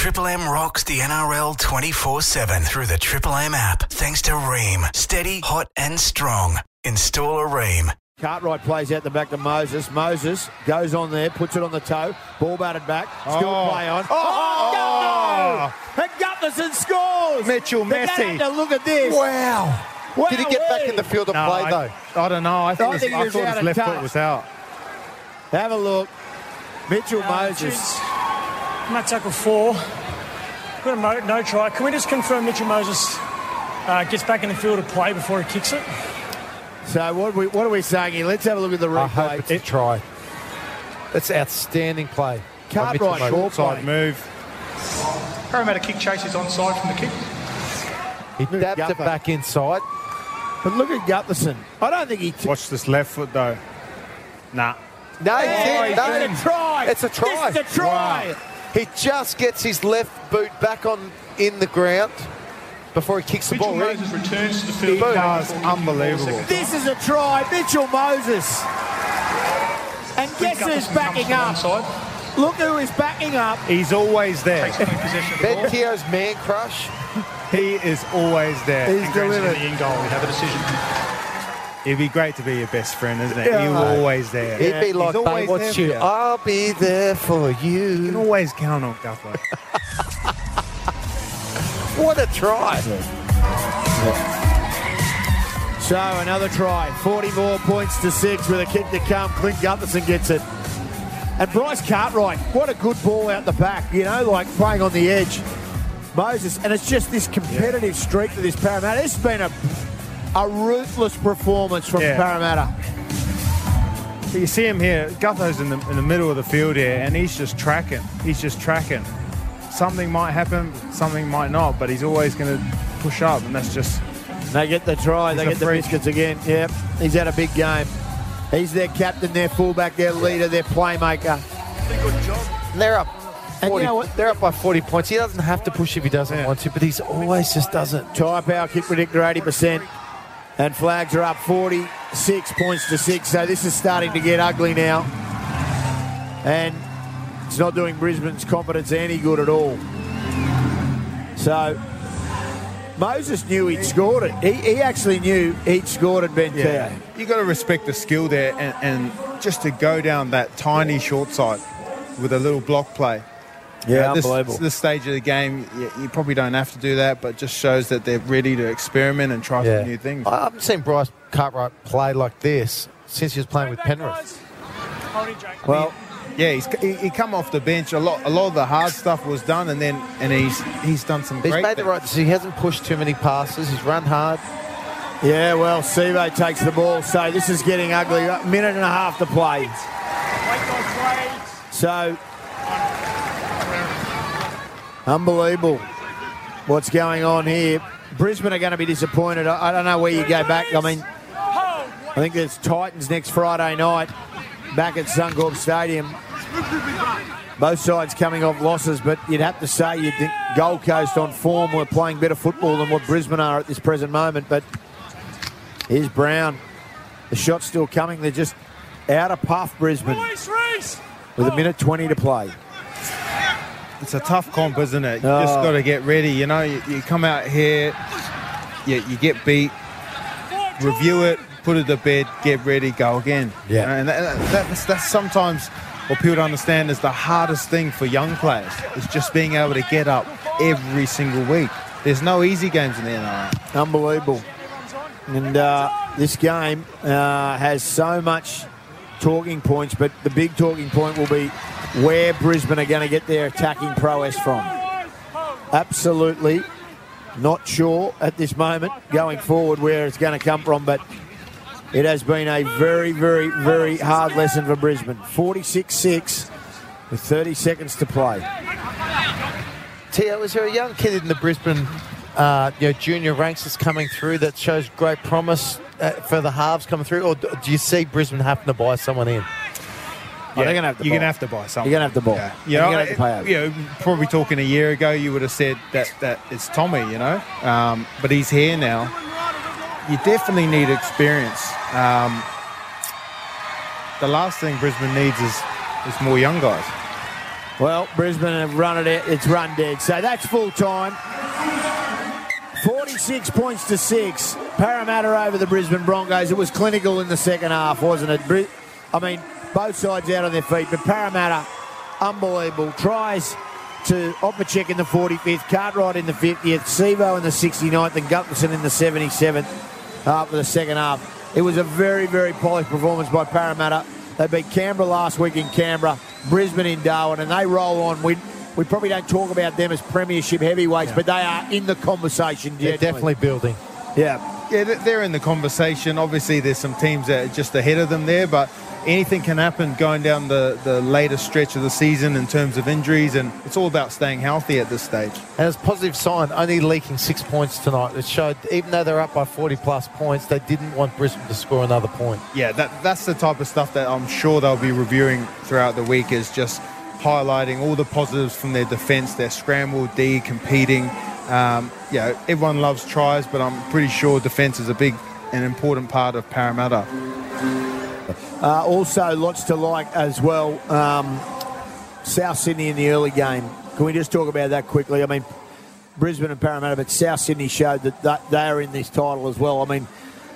Triple M rocks the NRL 24/7 through the Triple M app. Thanks to Ream. Steady, hot and strong. Install a Ream. Cartwright plays out the back to Moses. Moses goes on there, puts it on the toe. Ball batted back. Still play on. And Gutherson scores! Mitchell Messi. Look at this. Wow. Did he get back in the field of play, though? I don't know. I thought his left foot was out. Have a look. Mitchell Moses. Matt tackle 4. Got a no try. Can we just confirm Mitchell Moses gets back in the field of play before he kicks it? So what are we saying here? Let's have a look at the replay. I hope it's a try. That's outstanding play. Cartwright, short side move. Parramatta kick chase is onside from the kick. He dabbed it back inside. But look at Gutherson. I don't think he... Watch this left foot, though. Nah. No, it's a try. It's a try. This is a try. Wow. He just gets his left boot back in the ground before he kicks the ball. Mitchell Moses returns to the field. He does. Unbelievable. This is a try. Mitchell Moses. And guess who's backing up? Look who is backing up. He's always there. Ben Keogh's man crush. He is always there. He's delivered. In goal, we have a decision. It'd be great to be your best friend, isn't it? You're always there. He'd be like, always what's you? I'll be there for you. You can always count on Gutho. What a try. So another try. 40 more points to 6 with a kick to come. Clint Gutherson gets it. And Bryce Cartwright, what a good ball out the back, like playing on the edge. Moses, and it's just this competitive streak to this Parramatta. This has been a ruthless performance from Parramatta. But you see him here. Gutho's in the middle of the field here, and he's just tracking. Something might happen, something might not, but he's always going to push up, and that's just... They get the try. They get the biscuits again. Yep, he's had a big game. He's their captain, their fullback, their leader, their playmaker. Good job. And they're up. 40, they're up by 40 points. He doesn't have to push if he doesn't want to, but he's always just doesn't. Tyre power kick predictor 80%. And flags are up 46 points to 6. So this is starting to get ugly now. And it's not doing Brisbane's confidence any good at all. So Moses knew he'd scored it. He actually knew he'd scored it, Ben Keogh. You got to respect the skill there, and just to go down that tiny short side with a little block play. Yeah, unbelievable. This stage of the game, you probably don't have to do that, but just shows that they're ready to experiment and try some new things. I haven't seen Bryce Cartwright play like this since he was playing with Penrith. Well, he come off the bench. A lot of the hard stuff was done, and he's done some. He's great made things. the right decision. He hasn't pushed too many passes. He's run hard. Yeah, well, Sivo takes the ball, so this is getting ugly. A minute and a half to play. So, unbelievable what's going on here. Brisbane are going to be disappointed. I don't know where you go back. I mean, I think there's Titans next Friday night back at Suncorp Stadium. Both sides coming off losses, but you'd have to say you'd think Gold Coast on form were playing better football than what Brisbane are at this present moment. But here's Brown. The shot's still coming. They're just out of puff, Brisbane, with a minute 20 to play. It's a tough comp, isn't it? You just got to get ready. You come out here, you get beat, review it, put it to bed, get ready, go again. Yeah. And that's sometimes what people don't understand is the hardest thing for young players is just being able to get up every single week. There's no easy games in the NRL. Unbelievable. And this game has so much talking points, but the big talking point will be where Brisbane are going to get their attacking prowess from. Absolutely not sure at this moment going forward where it's going to come from, but it has been a very, very, very hard lesson for Brisbane. 46-6 with 30 seconds to play. Tio, is there a young kid in the Brisbane junior ranks that's coming through that shows great promise for the halves coming through, or do you see Brisbane having to buy someone in? They're going to have to. You're going to have to buy something. You're going to have to buy. Yeah. You're going to have to pay out. Probably talking a year ago, you would have said that it's Tommy, but he's here now. You definitely need experience. The last thing Brisbane needs is more young guys. Well, Brisbane have run it out. It's run dead. So that's full time. 46 points to 6. Parramatta over the Brisbane Broncos. It was clinical in the second half, wasn't it? I mean, both sides out on their feet, but Parramatta, unbelievable. Tries to Opacek in the 45th, Cartwright in the 50th, Sevo in the 69th, and Gutherson in the 77th for the second half. It was a very, very polished performance by Parramatta. They beat Canberra last week in Canberra, Brisbane in Darwin, and they roll on. We probably don't talk about them as premiership heavyweights, but they are in the conversation. They're definitely building. Yeah. Yeah, they're in the conversation. Obviously, there's some teams that are just ahead of them there, but anything can happen going down the later stretch of the season in terms of injuries, and it's all about staying healthy at this stage. And it's a positive sign, only leaking 6 points tonight. It showed, even though they're up by 40-plus points, they didn't want Brisbane to score another point. Yeah, that's the type of stuff that I'm sure they'll be reviewing throughout the week, is just highlighting all the positives from their defence, their scramble D, competing. Everyone loves tries, but I'm pretty sure defence is a big and important part of Parramatta. Also, lots to like as well. South Sydney in the early game. Can we just talk about that quickly? I mean, Brisbane and Parramatta, but South Sydney showed that they are in this title as well. I mean,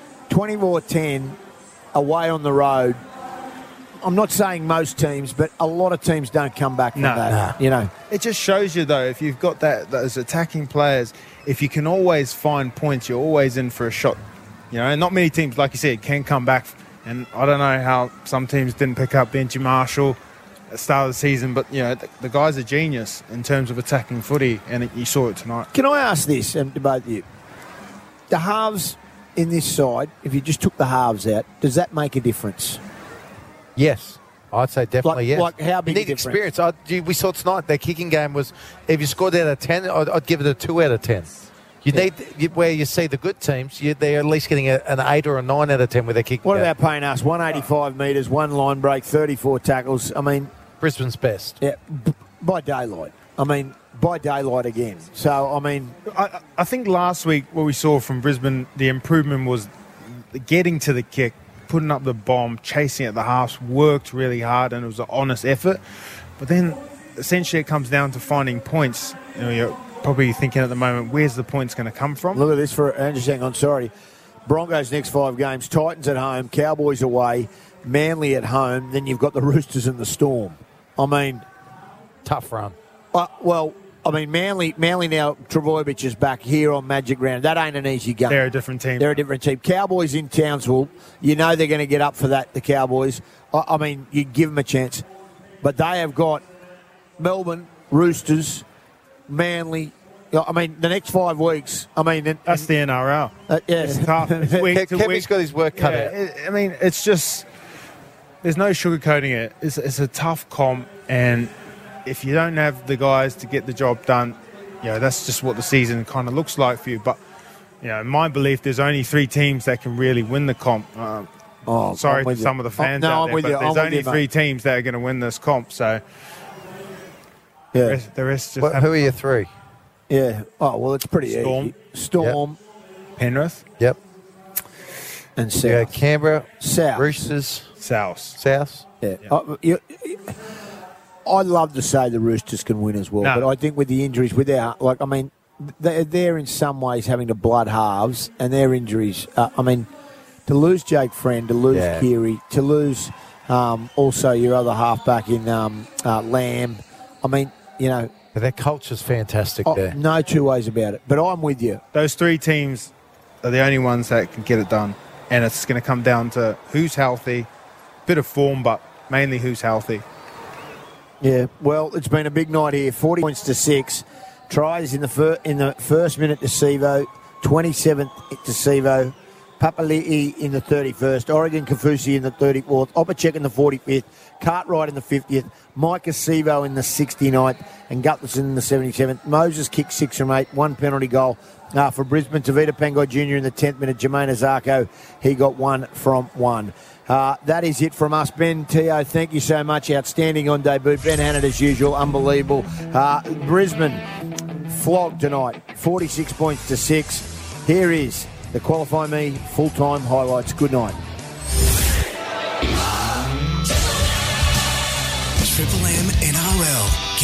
24-10 away on the road. I'm not saying most teams, but a lot of teams don't come back from that. You know, it just shows you, though, if you've got those attacking players, if you can always find points, you're always in for a shot. You know, and not many teams, like you said, can come back. And I don't know how some teams didn't pick up Benji Marshall at the start of the season, but, you know, the guy's a genius in terms of attacking footy, and you saw it tonight. Can I ask this, to both of you? The halves in this side, if you just took the halves out, does that make a difference? Yes. I'd say definitely yes. Like how big you need experience. We saw tonight their kicking game was, if you scored out of 10, I'd give it a 2 out of 10. You need, where you see the good teams, they're at least getting an 8 or a 9 out of 10 with their kicking What game. about paying us? 185 metres, 1 line break, 34 tackles. I mean, Brisbane's best. Yeah, by daylight. I mean, by daylight again. So, I mean... I think last week what we saw from Brisbane, the improvement was getting to the kick, putting up the bomb, chasing at the halves, worked really hard, and it was an honest effort. But then, essentially, it comes down to finding points. You know, you're probably thinking at the moment, where's the points going to come from? Look at this for Andrew. Hang on, sorry. Broncos next 5 games. Titans at home, Cowboys away, Manly at home. Then you've got the Roosters and the Storm. I mean... Tough run. Manly now, Travojevic is back here on Magic Round. That ain't an easy game. They're a different team. Cowboys in Townsville, you know they're going to get up for that, the Cowboys. I mean, you give them a chance. But they have got Melbourne, Roosters, Manly. I mean, the next 5 weeks, that's the NRL. It's tough. Kevin's got his work cut out. It's just, there's no sugarcoating it. It's a tough comp, and if you don't have the guys to get the job done, you know, that's just what the season kind of looks like for you. But, you know, in my belief, there's only 3 teams that can really win the comp. Sorry to some of the fans out there, but there's only 3 teams that are going to win this comp. So, yeah, the rest just... Who are your 3? Yeah. Oh, well, it's pretty easy. Storm. Yep. Penrith. Yep. And South. Canberra. South. Roosters. South. Yeah. I'd love to say the Roosters can win as well, but I think with the injuries, they're in some ways having to blood halves, and their injuries, to lose Jake Friend, to lose Keary, to lose also your other halfback in Lamb, But their culture's fantastic there. No 2 ways about it, but I'm with you. Those 3 teams are the only ones that can get it done, and it's going to come down to who's healthy, bit of form, but mainly who's healthy. Yeah, well, it's been a big night here. 40 points to 6. Tries in the first minute to Sevo, 27th to Sevo, Papali'i in the 31st, Oregon Kafusi in the 34th, Opacek in the 45th, Cartwright in the 50th, Micah Sevo in the 69th, and Gutherson in the 77th. Moses kicked 6 from 8, 1 penalty goal for Brisbane. Tavita Pangai Jr. in the 10th minute, Jermaine Azarko, he got 1 from 1. That is it from us. Ben, Teo, thank you so much. Outstanding on debut. Ben Hannett, as usual, unbelievable. Brisbane flogged tonight, 46 points to 6. Here is the Qualify Me full-time highlights. Good night. Triple M NRL.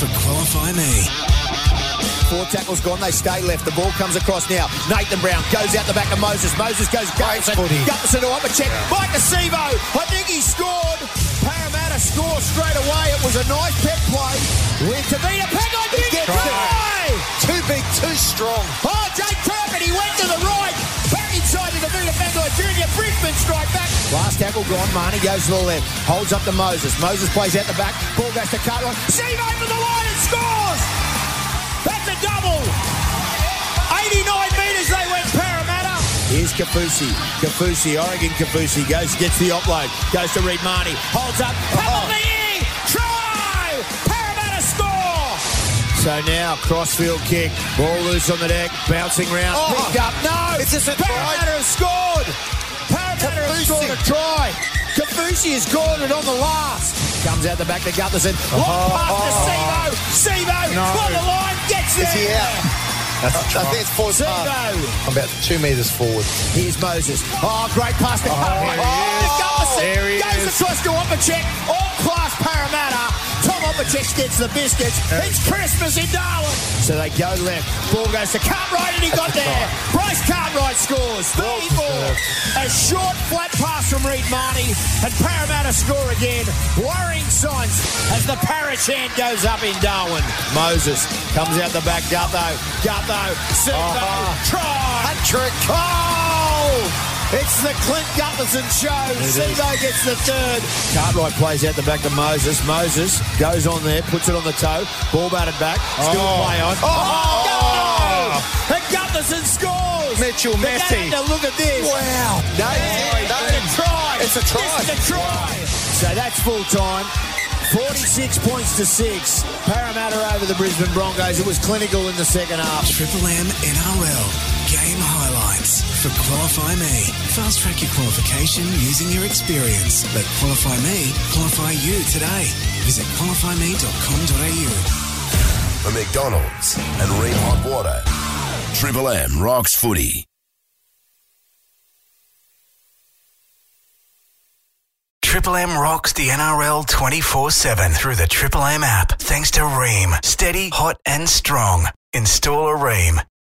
for Qualify Me. 4 tackles gone, they stay left. The ball comes across now. Nathan Brown goes out the back of Moses. Moses goes Gutterson. Gutterson to Opacek. Mike Acevo. I think he scored. Parramatta score straight away. It was a nice pep play. With Tavita Pangai Jr. Try! Too big, too strong. Oh, Jake Turpin, he went to the right. Back inside to Tavita Pangai Jr. Brisbane strike back. Last tackle gone. Marnie goes to the left. Holds up to Moses. Moses plays out the back. Ball goes to Cartwright. Acevo over the line and scores! That's a double. 89 metres they went, Parramatta. Here's Kafusi. Oregon Kafusi gets the offload. Goes to Reed Marnie. Holds up. Penalty! Try! Parramatta score! So now, crossfield kick. Ball loose on the deck. Bouncing round. Picked up. No! Is this a Parramatta have scored! Parramatta have scored a try. Kafusi has scored it on the last. Comes out the back to Gutherson. Long pass to Sevo. On the line, gets there. Is he out? I think it's forced pass. I'm about 2 metres forward. Here's Moses. Oh, great pass to Gutherson. There he goes is. across to Opacek. All-class Parramatta. Tom Opacek gets the biscuits. It's Christmas in Darwin. So they go left. Ball goes to Cartwright and he got there. Bryce Cartwright scores. 34. A short, flat pass from Reed Marnie. And Parramatta score again. Worrying signs as the Parrish hand goes up in Darwin. Moses comes out the back. Gutho. Sevo. Try. Hat-trick. Oh! It's the Clint Gutherson show. Sevo gets the third. Cartwright plays out the back to Moses. Moses goes on there, puts it on the toe. Ball batted back. Still play on. And Gutherson scores. Mitchell Messi. Now look at this. Wow. No, It's a try. It's a try. It's a try. So that's full time. 46 points to 6. Parramatta over the Brisbane Broncos. It was clinical in the second half. Triple M NRL. Game highlights for Qualify Me. Fast track your qualification using your experience. Let Qualify Me qualify you today. Visit qualifyme.com.au. For McDonald's and Ream Hot Water. Triple M rocks footy. Triple M rocks the NRL 24/7 through the Triple M app. Thanks to Ream. Steady, hot and strong. Install a Ream.